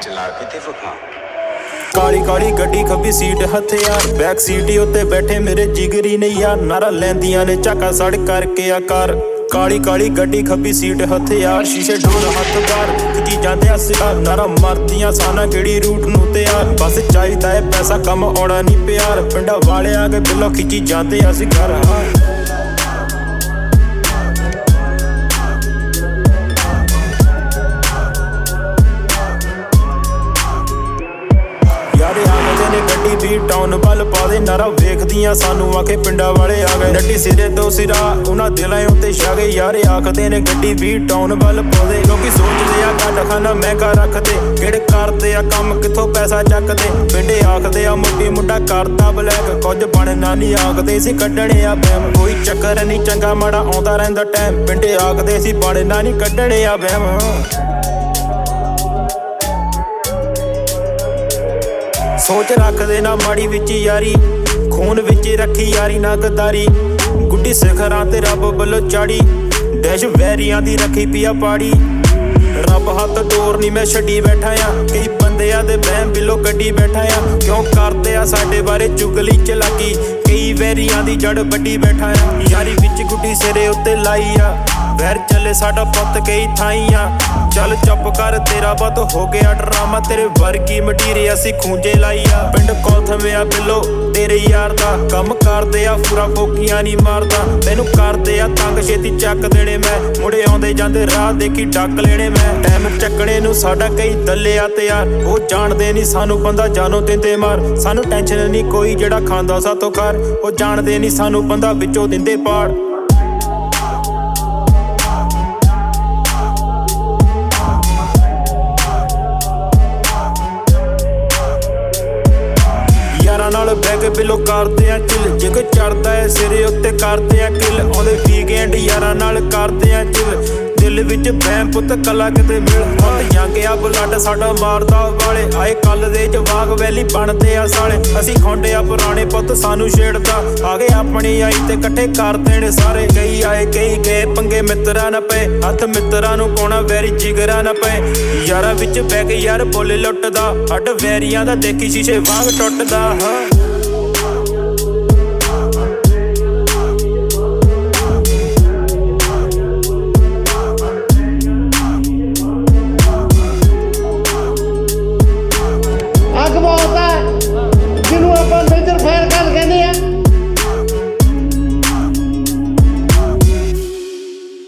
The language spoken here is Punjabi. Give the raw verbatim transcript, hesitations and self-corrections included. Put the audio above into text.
ਚਲਾ ਕੇ ਤੇ ਵਿਖਾ। ਕਾਲੀ ਕਾਲੀ ਗੱਡੀ ਖੱਬੀ ਸੀਟ ਹਥਿਆਰ, ਬੈਕ ਸੀਟ ਉੱਤੇ ਬੈਠੇ ਮੇਰੇ ਜਿਗਰੀ ਨੇ ਯਾਰ, ਨਾਰਾ ਲੈਂਦੀਆਂ ਨੇ ਝਾਕਾ ਸੜ ਕਰਕੇ ਆ ਕਾਰ। ਕਾਲੀ ਕਾਲੀ ਗੱਡੀ ਖੱਬੀ ਸੀਟ ਹਥਿਆਰ, ਸ਼ੀਸ਼ੇ ਢੋਲ ਹੱਥ ਬਾਰ ਖਿੱਚੀ ਜਾਂਦੇ ਆ ਸਿਆਰ, ਨਾਰਾ ਮਾਰਦੀਆਂ ਸਾਨਾ ਕਿਹੜੀ ਰੂਟ ਨੂੰ ਤਿਆਰ। ਬਸ ਚਾਹੀਦਾ ਏ ਪੈਸਾ ਕੰਮ ਆਉਣਾ ਨੀ ਪਿਆਰ, ਪਿੰਡਾਂ ਵਾਲੇ ਆ ਕੇ ਬਿੱਲੋ ਖਿੱਚੀ ਜਾਂਦੇ ਆ ਅਸੀਂ ਘਰ। ਗੱਡੀ ਵੀ ਟਾਊਨ ਵੱਲ ਪਾ ਦੇ ਨਾਰਾ, ਵੇਖਦੀਆਂ ਸਾਨੂੰ ਆਖੇ ਪਿੰਡਾਂ ਵਾਲੇ ਆ ਗਏ। ਨੱਟੀ ਸਿਰੇ ਤੋਂ ਸਿਰਾ ਉਹਨਾਂ ਦਿਲਾਂ ਉੱਤੇ ਛਾ ਗਏ ਯਾਰ, ਆਖਦੇ ਨੇ ਗੱਡੀ ਵੀ ਟਾਊਨ ਵੱਲ ਪਾ ਦੇ। ਲੋਕੀ ਸੋਚਦੇ ਆ ਕੱਢ ਖਾਨਾ ਮਹਿੰਗਾ ਰੱਖਦੇ, ਕਿਹੜੇ ਕਰਦੇ ਆ ਕੰਮ ਕਿੱਥੋਂ ਪੈਸਾ ਚੱਕਦੇ। ਪਿੰਡੇ ਆਖਦੇ ਆ ਮੋਟੀ ਮੁੰਡਾ ਕਰਦਾ ਬਲੈਕ, ਕੁਝ ਬਣਨਾ ਨਹੀਂ ਆਖਦੇ ਸੀ ਕੱਢਣੇ ਆ ਬੈਮ। ਕੋਈ ਚੱਕਰ ਨਹੀਂ ਚੰਗਾ ਮਾੜਾ ਆਉਂਦਾ ਰਹਿੰਦਾ ਟਾਈਮ, ਪਿੰਡੇ ਆਖਦੇ ਸੀ ਬਣਨਾ ਨਹੀਂ ਕੱਢਣੇ ਆ ਬੈਮ। ਸੋਚ ਰੱਖਦੇ ਨਾ ਮਾੜੀ ਵਿੱਚ ਯਾਰੀ, ਖੂਨ ਵਿੱਚ ਰੱਖੀ ਯਾਰੀ ਨਾ ਗਦਾਰੀ। ਗੁੱਡੀ ਸਿਖਰਾਂ ਤੇ ਰੱਬ ਵੱਲੋਂ ਚਾੜੀ, ਡੈਸ਼ ਵੈਰੀਆਂ ਦੀ ਰੱਖੀ ਪਿਆ ਪਾੜੀ। ਰੱਬ ਹੱਥ ਤੋਰ ਨੀ ਮੈਂ ਛੱਡੀ ਬੈਠਾ ਆ, ਕਈ ਬੰਦਿਆਂ ਦੇ ਬਹਿਮ ਬਿੱਲੋ ਗੱਡੀ ਬੈਠਾ ਆ। ਕਿਉਂ ਕਰਦੇ ਆ ਸਾਡੇ ਬਾਰੇ ਚੁਗਲੀ ਚਲਾਕੀ, ਕਈ ਵੈਰੀਆਂ ਦੀ ਜੜ ਵੱਡੀ ਬੈਠਾ ਆ। ਯਾਰੀ ਵਿੱਚ ਗੁੱਡੀ ਸਿਰੇ ਉੱਤੇ ਲਾਈ ਆ, ਵੈਰ ਚੱਲੇ ਸਾਡਾ ਪੁੱਤ ਕਈ ਥਾਈਆਂ। ਚੱਲ ਚੁੱਪ ਕਰ ਤੇਰਾ ਵੱਧ ਹੋ ਗਿਆ ਡਰਾਮਾ, ਤੇਰੇ ਵਰਗੀ ਮਟੀਰੀ ਅਸੀਂ ਖੂੰਜੇ ਲਾਈ ਆ। ਪਿੰਡ ਕੋਲਥਮਿਆ ਬਿੱਲੋ ਤੇਰੇ ਯਾਰ ਦਾ ਕੰਮ ਕਰਦੇ ਆ, ਪੂਰਾ ਫੋਕੀਆਂ ਨਹੀਂ ਮਾਰਦਾ। ਤੈਨੂੰ ਕਰਦੇ ਆ ਤੰਗ ਛੇਤੀ ਚੱਕ ਦੇਣੇ ਮੈਂ, ਮੁੜੇ ਆਉਂਦੇ ਜਾਂਦੇ ਰਾਹ ਦੇਖੀ ਡੱਕ ਲੈਣੇ ਮੈਂ। ਟਾਈਮ ਚੱਕਣੇ ਨੂੰ ਸਾਡਾ ਕਈ ਦੱਲਿਆ ਤਿਆਰ, ਉਹ ਜਾਣਦੇ ਨਹੀਂ ਸਾਨੂੰ ਬੰਦਾ ਜਾਨੋਂ ਦਿੰਦੇ ਮਾਰ। ਸਾਨੂੰ ਟੈਨਸ਼ਨ ਨਹੀਂ ਕੋਈ ਜਿਹੜਾ ਖਾਂਦਾ ਸਾਤੋਂ ਖਾਰ, ਉਹ ਜਾਣਦੇ ਨਹੀਂ ਸਾਨੂੰ ਬੰਦਾ ਵਿੱਚੋਂ ਦਿੰਦੇ ਪਾੜ। ਨਾਲ ਬੈਗ ਬਿੱਲੋ ਕਰਦੇ ਆ ਚਿਲ, ਜੇ ਕੋਈ ਚੜਦਾ ਏ ਸਿਰੇ ਉੱਤੇ ਕਰਦੇ ਆ ਕਿਲ। ਆਉਂਦੇ ਵੀਕਐਂਡ ਯਾਰਾਂ ਨਾਲ ਕਰਦੇ ਆ ਚਿਲ, ਦਿਲ ਵਿੱਚ ਬੈਮ ਪੁੱਤ ਕਲਾ ਕਿਤੇ ਮਿਲ। ਹੁਣ ਜਾਂਗਿਆ ਬਲੱਡ ਸਾਡਾ ਮਾਰਦਾ ਵਾਲੇ, ਆਏ ਕੱਲ ਦੇ ਜਵਾਗ ਵੈਲੀ ਬਣਦੇ ਆ ਸਾਲੇ। ਅਸੀਂ ਖੌਂਡੇ ਆ ਪੁਰਾਣੇ ਪੁੱਤ ਸਾਨੂੰ ਛੇੜਦਾ, ਆ ਗਏ ਆਪਣੀ ਆਈ ਤੇ ਇਕੱਠੇ ਕਰ ਦੇਣੇ ਸਾਰੇ। ਕਈ ਆਏ ਕਈ ਗਏ ਪੰਗੇ ਮਿੱਤਰਾਂ ਨਾ ਪਏ, ਹੱਥ ਮਿੱਤਰਾਂ ਨੂੰ ਪਾਉਣਾ ਵੈਰੀ ਜਿਗਰਾਂ ਨਾ ਪਏ। ਯਾਰਾਂ ਵਿੱਚ ਬਹਿ ਕੇ ਯਾਰ ਬੋਲੇ ਲੁੱਟਦਾ, ਅੱਡ ਵੈਰੀਆਂ ਦਾ ਦੇਖੀ ਸ਼ੀਸ਼ੇ ਵਾਂਗ ਟੁੱਟਦਾ। ਹਾਂ